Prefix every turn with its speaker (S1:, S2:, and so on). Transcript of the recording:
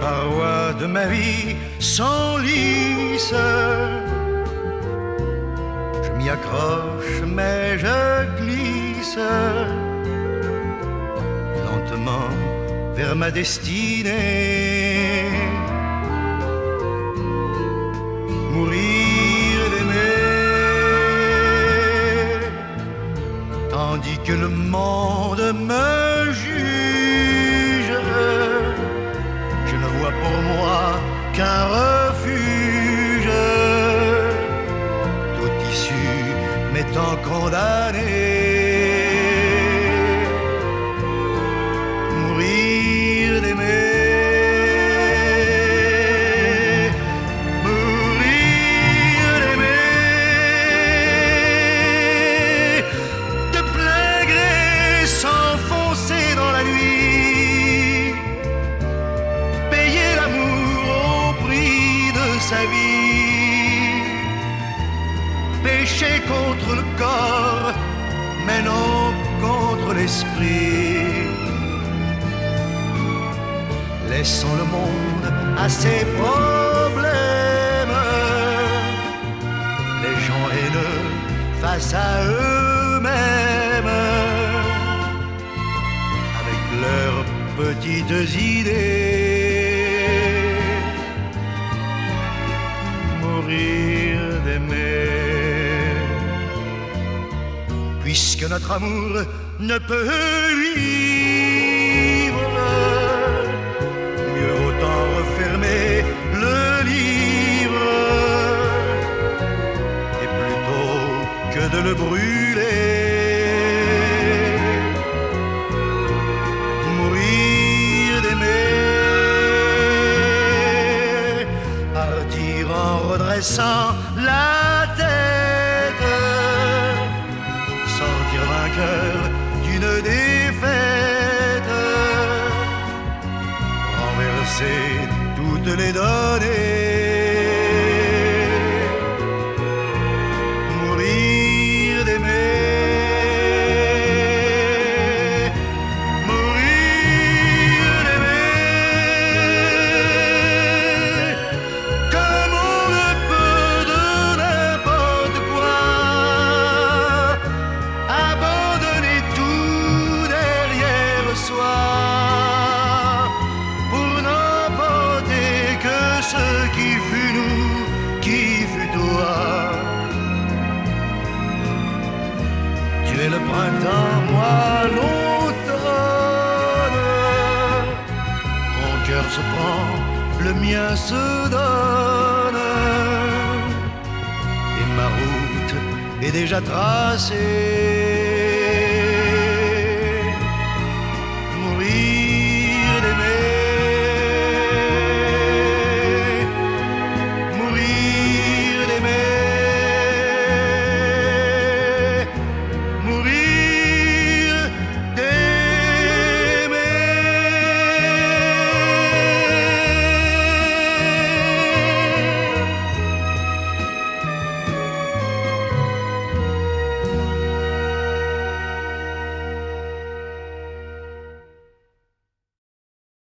S1: parois de ma vie s'enlissent. Je m'y accroche mais je glisse lentement vers ma destinée. Mourir d'aimer, tandis que le monde me juge. Je ne vois pour moi qu'un refuge, tout issu m'étant condamné. Mourir d'aimer, sa vie, pécher contre le corps, mais non contre l'esprit. Laissons le monde à ses problèmes, les gens haineux face à eux-mêmes, avec leurs petites idées. Mourir d'aimer, puisque notre amour ne peut vivre, mieux autant refermer le livre, et plutôt que de le brûler. Mourir d'aimer, partir en redressant la tête, sortir vainqueur d'une défaite, renverser toutes les données. Mourir d'aimer, qui fut nous, qui fut toi. Tu es le printemps, moi l'automne. Mon cœur se prend, le mien se donne, et ma route est déjà tracée.